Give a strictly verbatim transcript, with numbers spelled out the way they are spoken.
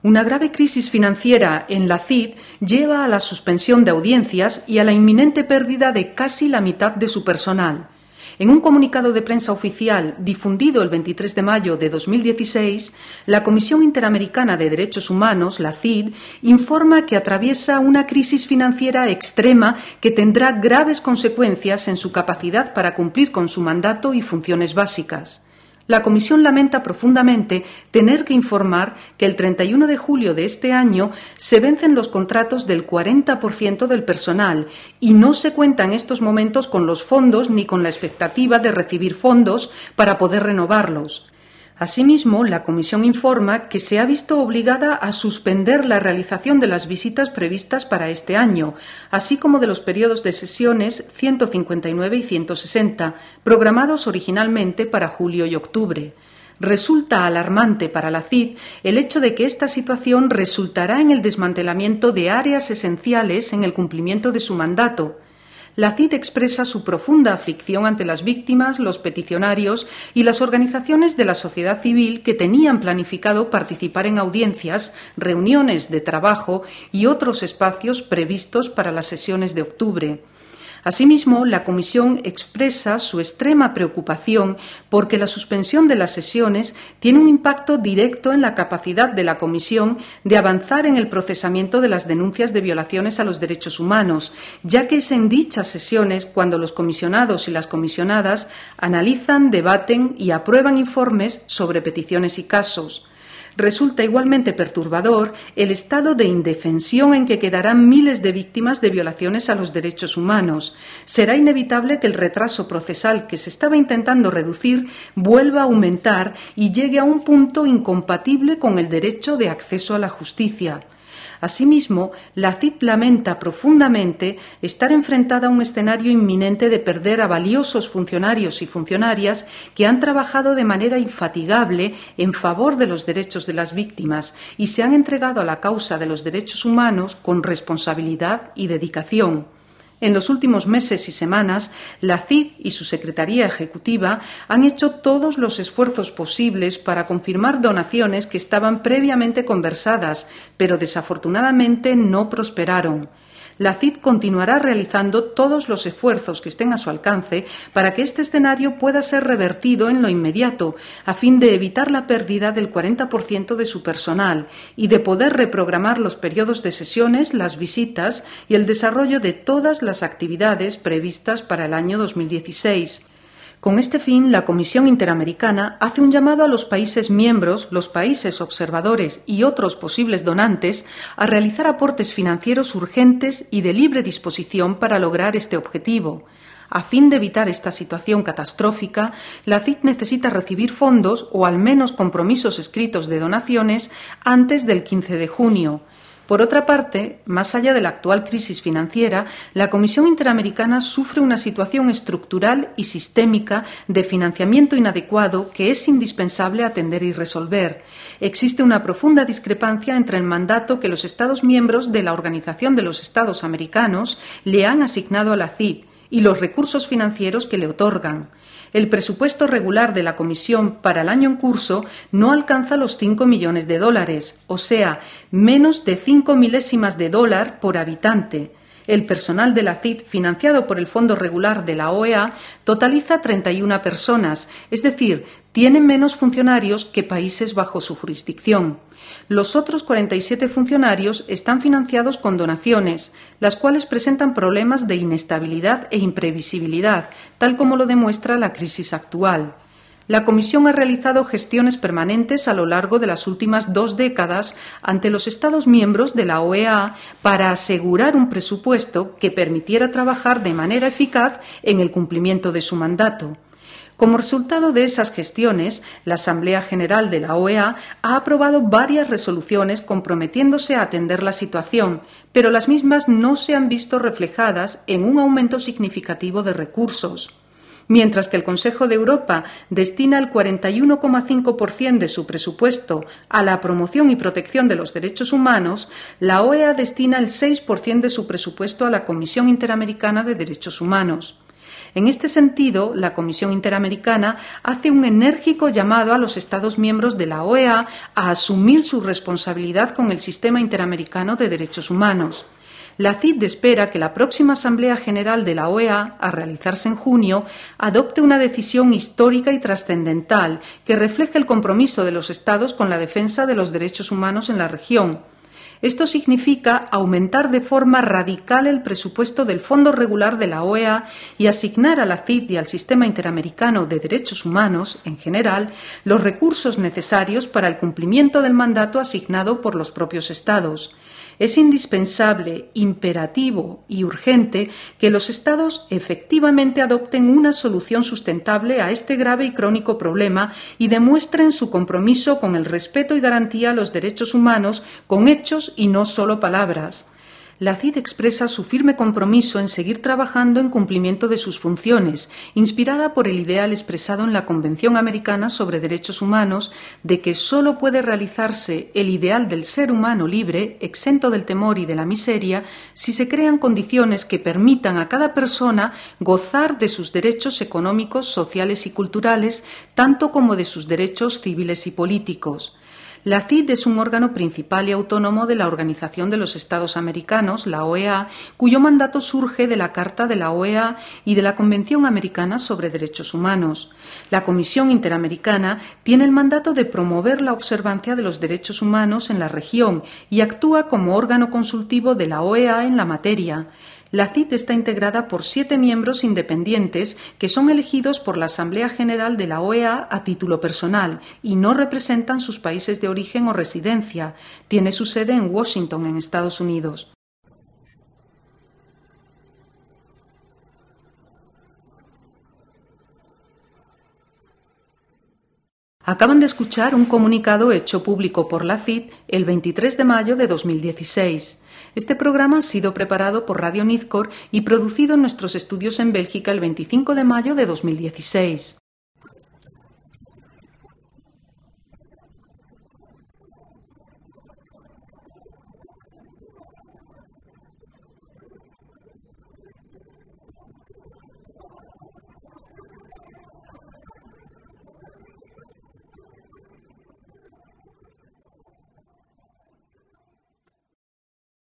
Una grave crisis financiera en la C I D lleva a la suspensión de audiencias y a la inminente pérdida de casi la mitad de su personal. En un comunicado de prensa oficial difundido el veintitrés de mayo de dos mil dieciséis, la Comisión Interamericana de Derechos Humanos, la C I D, informa que atraviesa una crisis financiera extrema que tendrá graves consecuencias en su capacidad para cumplir con su mandato y funciones básicas. La Comisión lamenta profundamente tener que informar que el treinta y uno de julio de este año se vencen los contratos del cuarenta por ciento del personal y no se cuenta en estos momentos con los fondos ni con la expectativa de recibir fondos para poder renovarlos. Asimismo, la Comisión informa que se ha visto obligada a suspender la realización de las visitas previstas para este año, así como de los periodos de sesiones ciento cincuenta y nueve y ciento sesenta, programados originalmente para julio y octubre. Resulta alarmante para la C I D el hecho de que esta situación resultará en el desmantelamiento de áreas esenciales en el cumplimiento de su mandato. La C I D expresa su profunda aflicción ante las víctimas, los peticionarios y las organizaciones de la sociedad civil que tenían planificado participar en audiencias, reuniones de trabajo y otros espacios previstos para las sesiones de octubre. Asimismo, la Comisión expresa su extrema preocupación porque la suspensión de las sesiones tiene un impacto directo en la capacidad de la Comisión de avanzar en el procesamiento de las denuncias de violaciones a los derechos humanos, ya que es en dichas sesiones cuando los comisionados y las comisionadas analizan, debaten y aprueban informes sobre peticiones y casos. Resulta igualmente perturbador el estado de indefensión en que quedarán miles de víctimas de violaciones a los derechos humanos. Será inevitable que el retraso procesal que se estaba intentando reducir vuelva a aumentar y llegue a un punto incompatible con el derecho de acceso a la justicia. Asimismo, la C I D lamenta profundamente estar enfrentada a un escenario inminente de perder a valiosos funcionarios y funcionarias que han trabajado de manera infatigable en favor de los derechos de las víctimas y se han entregado a la causa de los derechos humanos con responsabilidad y dedicación. En los últimos meses y semanas, la C I D y su Secretaría Ejecutiva han hecho todos los esfuerzos posibles para confirmar donaciones que estaban previamente conversadas, pero desafortunadamente no prosperaron. La C I D continuará realizando todos los esfuerzos que estén a su alcance para que este escenario pueda ser revertido en lo inmediato, a fin de evitar la pérdida del cuarenta por ciento de su personal y de poder reprogramar los periodos de sesiones, las visitas y el desarrollo de todas las actividades previstas para el año dos mil dieciséis. Con este fin, la Comisión Interamericana hace un llamado a los países miembros, los países observadores y otros posibles donantes a realizar aportes financieros urgentes y de libre disposición para lograr este objetivo. A fin de evitar esta situación catastrófica, la C I D necesita recibir fondos o al menos compromisos escritos de donaciones antes del quince de junio. Por otra parte, más allá de la actual crisis financiera, la Comisión Interamericana sufre una situación estructural y sistémica de financiamiento inadecuado que es indispensable atender y resolver. Existe una profunda discrepancia entre el mandato que los Estados miembros de la Organización de los Estados Americanos le han asignado a la C I D y los recursos financieros que le otorgan. El presupuesto regular de la Comisión para el año en curso no alcanza los cinco millones de dólares, o sea, menos de cinco milésimas de dólar por habitante. El personal de la C I D, financiado por el Fondo Regular de la O E A, totaliza treinta y una personas, es decir, tienen menos funcionarios que países bajo su jurisdicción. Los otros cuarenta y siete funcionarios están financiados con donaciones, las cuales presentan problemas de inestabilidad e imprevisibilidad, tal como lo demuestra la crisis actual. La Comisión ha realizado gestiones permanentes a lo largo de las últimas dos décadas ante los Estados miembros de la O E A para asegurar un presupuesto que permitiera trabajar de manera eficaz en el cumplimiento de su mandato. Como resultado de esas gestiones, la Asamblea General de la O E A ha aprobado varias resoluciones comprometiéndose a atender la situación, pero las mismas no se han visto reflejadas en un aumento significativo de recursos. Mientras que el Consejo de Europa destina el cuarenta y uno coma cinco por ciento de su presupuesto a la promoción y protección de los derechos humanos, la O E A destina el seis por ciento de su presupuesto a la Comisión Interamericana de Derechos Humanos. En este sentido, la Comisión Interamericana hace un enérgico llamado a los Estados miembros de la O E A a asumir su responsabilidad con el sistema interamericano de derechos humanos. La C I D espera que la próxima Asamblea General de la O E A, a realizarse en junio, adopte una decisión histórica y trascendental que refleje el compromiso de los Estados con la defensa de los derechos humanos en la región. Esto significa aumentar de forma radical el presupuesto del Fondo Regular de la O E A y asignar a la C I D y al Sistema Interamericano de Derechos Humanos, en general, los recursos necesarios para el cumplimiento del mandato asignado por los propios Estados. Es indispensable, imperativo y urgente que los Estados efectivamente adopten una solución sustentable a este grave y crónico problema y demuestren su compromiso con el respeto y garantía a los derechos humanos con hechos y no solo palabras. La C I D expresa su firme compromiso en seguir trabajando en cumplimiento de sus funciones, inspirada por el ideal expresado en la Convención Americana sobre Derechos Humanos de que sólo puede realizarse el ideal del ser humano libre, exento del temor y de la miseria, si se crean condiciones que permitan a cada persona gozar de sus derechos económicos, sociales y culturales, tanto como de sus derechos civiles y políticos. La C I D es un órgano principal y autónomo de la Organización de los Estados Americanos, la O E A, cuyo mandato surge de la Carta de la O E A y de la Convención Americana sobre Derechos Humanos. La Comisión Interamericana tiene el mandato de promover la observancia de los derechos humanos en la región y actúa como órgano consultivo de la O E A en la materia. La C I D está integrada por siete miembros independientes que son elegidos por la Asamblea General de la O E A a título personal y no representan sus países de origen o residencia. Tiene su sede en Washington, en Estados Unidos. Acaban de escuchar un comunicado hecho público por la C I D el veintitrés de mayo de dos mil dieciséis. Este programa ha sido preparado por Radio Nizhgórod y producido en nuestros estudios en Bélgica el veinticinco de mayo de dos mil dieciséis.